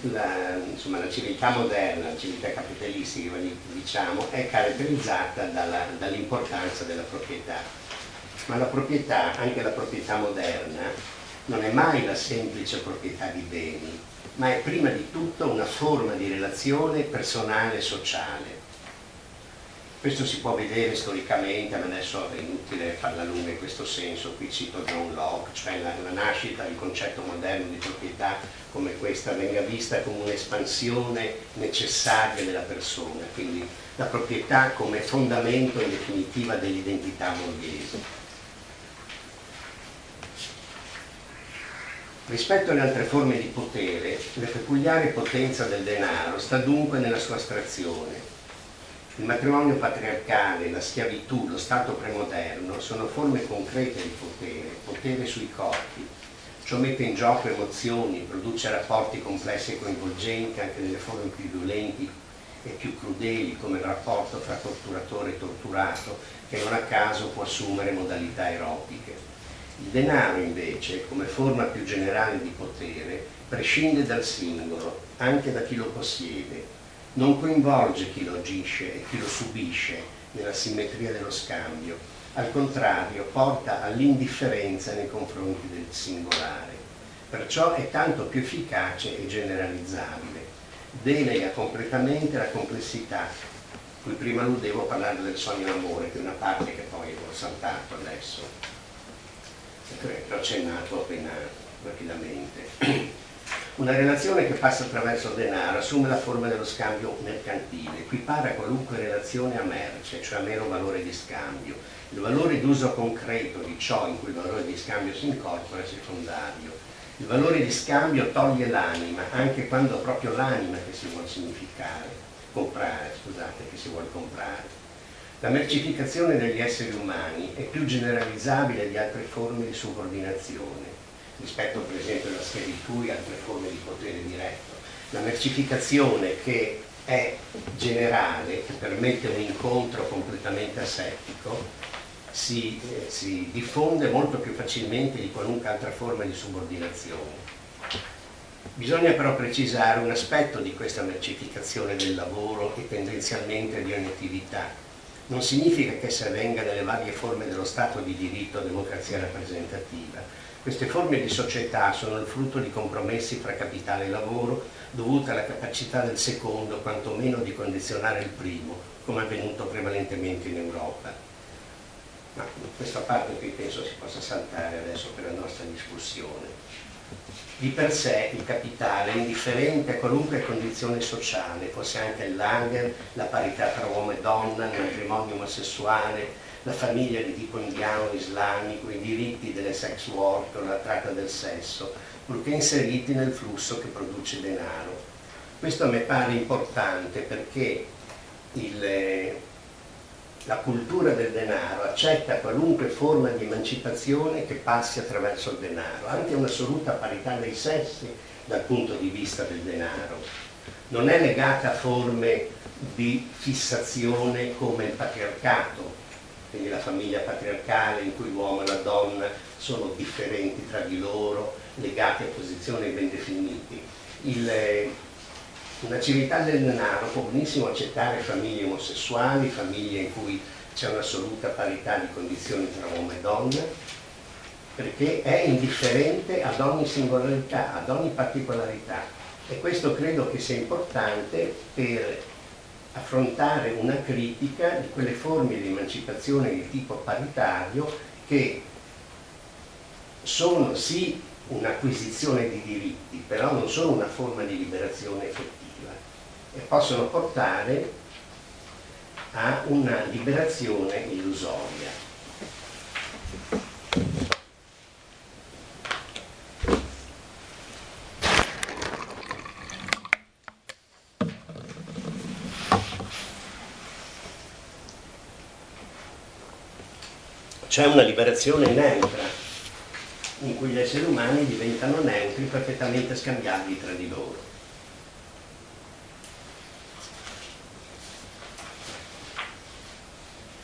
la, insomma, la civiltà moderna, la civiltà capitalistica, diciamo, è caratterizzata dalla, dall'importanza della proprietà. Ma la proprietà, anche la proprietà moderna, non è mai la semplice proprietà di beni, ma è prima di tutto una forma di relazione personale e sociale. Questo si può vedere storicamente, ma adesso è inutile farla lunga in questo senso, qui cito John Locke, cioè la, la nascita del concetto moderno di proprietà come questa venga vista come un'espansione necessaria della persona, quindi la proprietà come fondamento in definitiva dell'identità borghese. Rispetto alle altre forme di potere, la peculiare potenza del denaro sta dunque nella sua astrazione. Il matrimonio patriarcale, la schiavitù, lo stato premoderno sono forme concrete di potere, potere sui corpi. Ciò mette in gioco emozioni, produce rapporti complessi e coinvolgenti anche nelle forme più violenti e più crudeli, come il rapporto fra torturatore e torturato, che non a caso può assumere modalità erotiche. Il denaro invece, come forma più generale di potere, prescinde dal singolo, anche da chi lo possiede. Non coinvolge chi lo agisce e chi lo subisce nella simmetria dello scambio, al contrario porta all'indifferenza nei confronti del singolare. Perciò è tanto più efficace e generalizzabile. Delega completamente la complessità, cui prima alludevo parlando del sogno d'amore, che è una parte che poi ho saltato adesso. L'ho accennato appena rapidamente. Una relazione che passa attraverso il denaro assume la forma dello scambio mercantile, equipara qualunque relazione a merce, cioè a mero valore di scambio. Il valore d'uso concreto di ciò in cui il valore di scambio si incorpora è secondario. Il valore di scambio toglie l'anima, anche quando è proprio l'anima che si vuole significare, comprare, scusate, che si vuole comprare. La mercificazione degli esseri umani è più generalizzabile di altre forme di subordinazione, rispetto per esempio alla schiavitù e altre forme di potere diretto. La mercificazione, che è generale, che permette un incontro completamente asettico, si, eh, si diffonde molto più facilmente di qualunque altra forma di subordinazione. Bisogna però precisare un aspetto di questa mercificazione del lavoro e tendenzialmente di ogni attività. Non significa che essa avvenga nelle varie forme dello Stato di diritto o democrazia rappresentativa. Queste forme di società sono il frutto di compromessi fra capitale e lavoro, dovuta alla capacità del secondo quantomeno di condizionare il primo, come è avvenuto prevalentemente in Europa. Ma questa parte qui penso si possa saltare adesso per la nostra discussione. Di per sé il capitale è indifferente a qualunque condizione sociale, fosse anche il lager, la parità tra uomo e donna, il matrimonio omosessuale, la famiglia di tipo indiano o islamico, i diritti delle sex work o la tratta del sesso, purché inseriti nel flusso che produce denaro. Questo a me pare importante perché il, la cultura del denaro accetta qualunque forma di emancipazione che passi attraverso il denaro, anche un'assoluta parità dei sessi dal punto di vista del denaro. Non è legata a forme di fissazione come il patriarcato, quindi la famiglia patriarcale in cui l'uomo e la donna sono differenti tra di loro, legati a posizioni ben definiti. Il, Una civiltà del denaro può benissimo accettare famiglie omosessuali, famiglie in cui c'è un'assoluta parità di condizioni tra uomo e donna, perché è indifferente ad ogni singolarità, ad ogni particolarità. E questo credo che sia importante per affrontare una critica di quelle forme di emancipazione di tipo paritario che sono sì un'acquisizione di diritti, però non sono una forma di liberazione effettiva e possono portare a una liberazione illusoria. C'è una liberazione neutra, in cui gli esseri umani diventano neutri, perfettamente scambiabili tra di loro.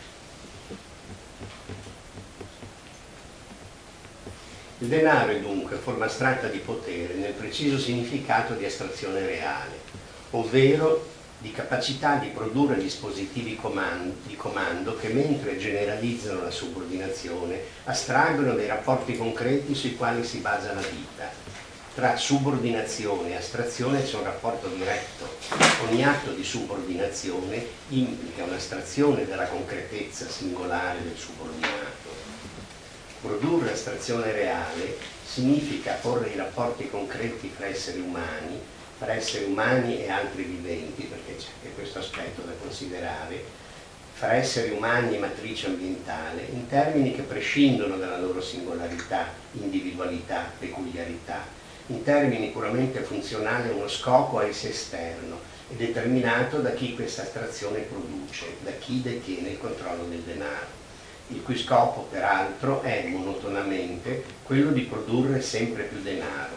Il denaro è dunque qualunque forma astratta di potere nel preciso significato di astrazione reale, ovvero di capacità di produrre dispositivi comando, di comando che, mentre generalizzano la subordinazione, astraggono dei rapporti concreti sui quali si basa la vita. Tra subordinazione e astrazione c'è un rapporto diretto. Ogni atto di subordinazione implica un'astrazione della concretezza singolare del subordinato. Produrre astrazione reale significa porre i rapporti concreti fra esseri umani, fra esseri umani e altri viventi, perché c'è anche questo aspetto da considerare, fra esseri umani e matrice ambientale, in termini che prescindono dalla loro singolarità, individualità, peculiarità, in termini puramente funzionali a uno scopo a esso esterno e determinato da chi questa astrazione produce, da chi detiene il controllo del denaro, il cui scopo peraltro è monotonamente quello di produrre sempre più denaro.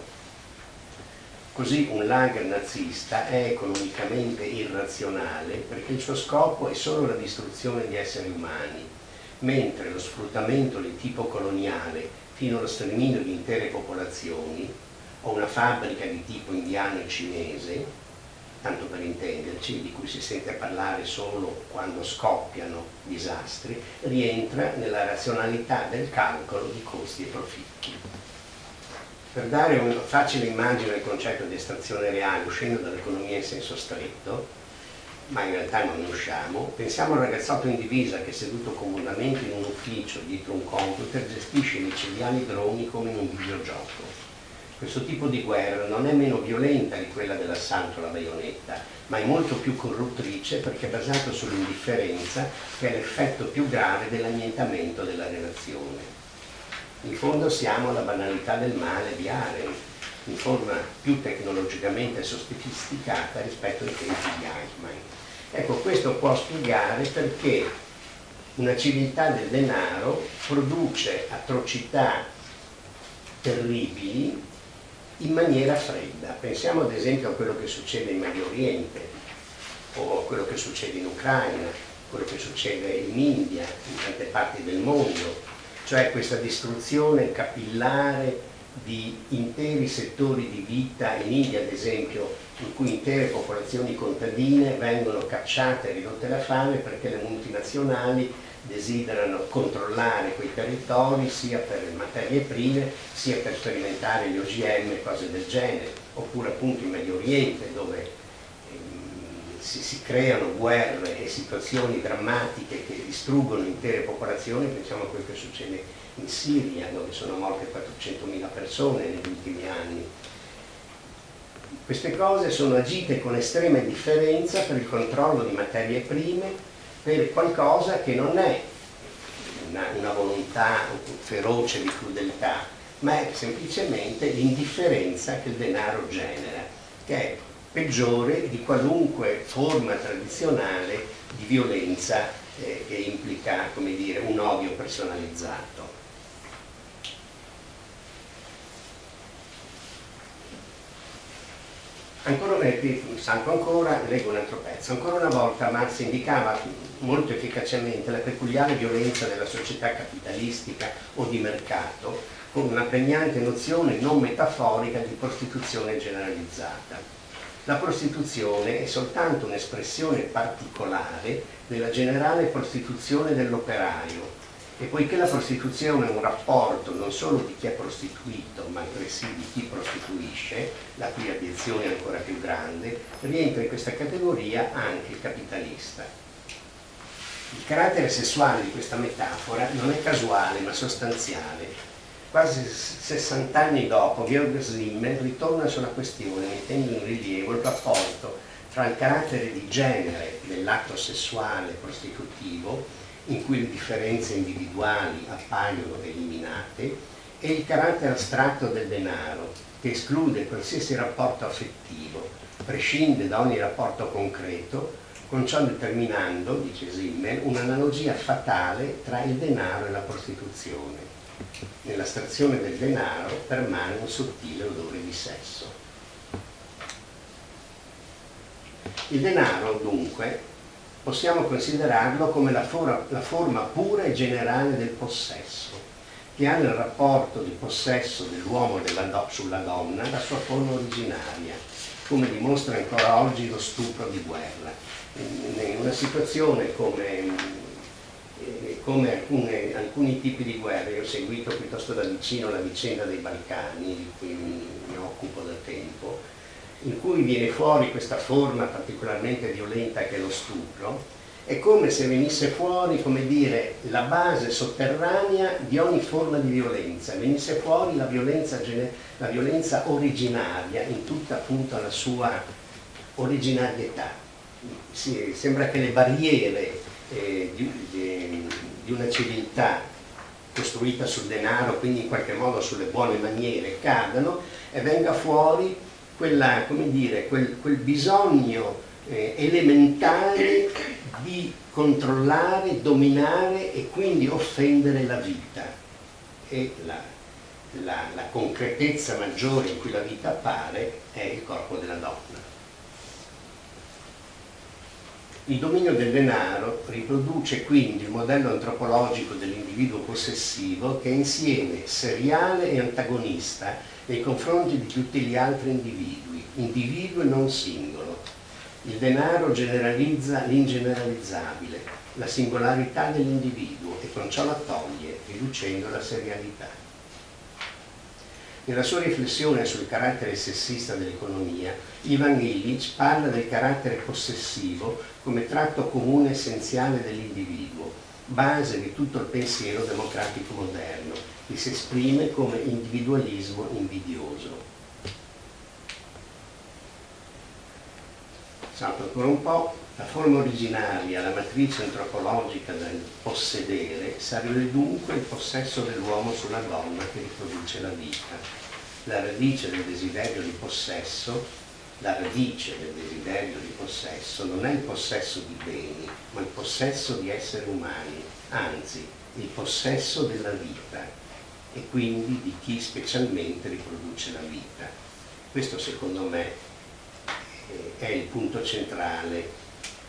Così un lager nazista è economicamente irrazionale perché il suo scopo è solo la distruzione di esseri umani, mentre lo sfruttamento di tipo coloniale fino allo sterminio di intere popolazioni, o una fabbrica di tipo indiano e cinese, tanto per intenderci, di cui si sente parlare solo quando scoppiano disastri, rientra nella razionalità del calcolo di costi e profitti. Per dare una facile immagine del concetto di estrazione reale, uscendo dall'economia in senso stretto, ma in realtà non ne usciamo, pensiamo al ragazzotto in divisa che, seduto comodamente in un ufficio dietro un computer, gestisce i micidiali droni come in un videogioco. Questo tipo di guerra non è meno violenta di quella dell'assalto alla baionetta, ma è molto più corruttrice perché è basato sull'indifferenza, che è l'effetto più grave dell'annientamento della relazione. In fondo siamo alla banalità del male di Arendt, in forma più tecnologicamente sofisticata rispetto ai tempi di Eichmann. Ecco, questo può spiegare perché una civiltà del denaro produce atrocità terribili in maniera fredda. Pensiamo ad esempio a quello che succede in Medio Oriente, o a quello che succede in Ucraina, quello che succede in India, in tante parti del mondo, cioè questa distruzione capillare di interi settori di vita, in India ad esempio, in cui intere popolazioni contadine vengono cacciate e ridotte alla fame perché le multinazionali desiderano controllare quei territori sia per materie prime sia per sperimentare gli O G M e cose del genere, oppure appunto in Medio Oriente dove ehm, si, si creano guerre e situazioni drammatiche che distruggono intere popolazioni. Pensiamo a quello che succede in Siria, dove sono morte quattrocentomila persone negli ultimi anni. Queste cose sono agite con estrema indifferenza per il controllo di materie prime, per qualcosa che non è una, una volontà feroce di crudeltà, ma è semplicemente l'indifferenza che il denaro genera, che è peggiore di qualunque forma tradizionale di violenza eh, che implica, come dire, un odio personalizzato. Ancora, eh, salto ancora, leggo un altro pezzo. Ancora una volta Marx indicava molto efficacemente la peculiare violenza della società capitalistica o di mercato con una pregnante nozione non metaforica di prostituzione generalizzata. La prostituzione è soltanto un'espressione particolare della generale prostituzione dell'operaio, e poiché la prostituzione è un rapporto non solo di chi è prostituito, ma altresì di chi prostituisce, la cui abiezione è ancora più grande, rientra in questa categoria anche il capitalista. Il carattere sessuale di questa metafora non è casuale, ma sostanziale. Quasi sessant'anni dopo, Georg Simmel ritorna sulla questione, mettendo in rilievo il rapporto tra il carattere di genere dell'atto sessuale prostitutivo, in cui le differenze individuali appaiono eliminate, e il carattere astratto del denaro, che esclude qualsiasi rapporto affettivo, prescinde da ogni rapporto concreto, con ciò determinando, dice Simmel, un'analogia fatale tra il denaro e la prostituzione. Nell'astrazione del denaro permane un sottile odore di sesso. Il denaro, dunque, possiamo considerarlo come la, for la forma pura e generale del possesso, che ha nel rapporto di possesso dell'uomo do- sulla donna la sua forma originaria, come dimostra ancora oggi lo stupro di guerra. In una situazione come come alcune, alcuni tipi di guerre, io ho seguito piuttosto da vicino la vicenda dei Balcani, di cui mi, mi occupo da tempo, in cui viene fuori questa forma particolarmente violenta che è lo stupro, è come se venisse fuori, come dire, la base sotterranea di ogni forma di violenza, venisse fuori la violenza, la violenza originaria in tutta appunto la sua originarietà. Sì, sembra che le barriere eh, di, di, di una civiltà costruita sul denaro, quindi in qualche modo sulle buone maniere, cadano e venga fuori quella, come dire, quel, quel bisogno eh, elementare di controllare, dominare e quindi offendere la vita. E la, la, la concretezza maggiore in cui la vita appare è il corpo della donna. Il dominio del denaro riproduce quindi il modello antropologico dell'individuo possessivo, che è insieme seriale e antagonista nei confronti di tutti gli altri individui, individuo e non singolo. Il denaro generalizza l'ingeneralizzabile, la singolarità dell'individuo, e con ciò la toglie, riducendo la serialità. Nella sua riflessione sul carattere sessista dell'economia, Ivan Illich parla del carattere possessivo come tratto comune essenziale dell'individuo, base di tutto il pensiero democratico moderno, che si esprime come individualismo invidioso. Salto ancora un po'. La forma originaria, la matrice antropologica del possedere, sarebbe dunque il possesso dell'uomo sulla donna che riproduce la vita. La radice del desiderio di possesso, la radice del desiderio di possesso non è il possesso di beni, ma il possesso di esseri umani, anzi, il possesso della vita, e quindi di chi specialmente riproduce la vita. Questo, secondo me, è il punto centrale.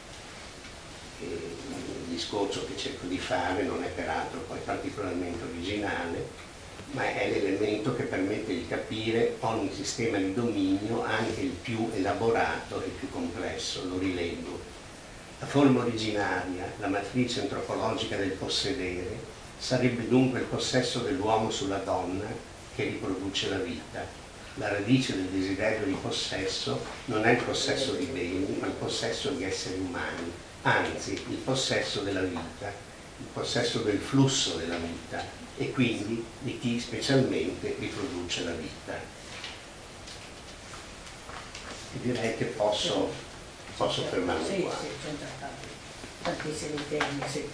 Il discorso che cerco di fare non è peraltro poi particolarmente originale, ma è l'elemento che permette di capire ogni sistema di dominio, anche il più elaborato e più complesso. Lo rileggo. La forma originaria, la matrice antropologica del possedere, sarebbe dunque il possesso dell'uomo sulla donna che riproduce la vita. La radice del desiderio di possesso non è il possesso di beni, ma il possesso di esseri umani, anzi il possesso della vita, il possesso del flusso della vita e quindi di chi specialmente riproduce la vita. E direi che posso, posso fermarmi sì, qua. Sì, sono trattati tantissimi temi, sì.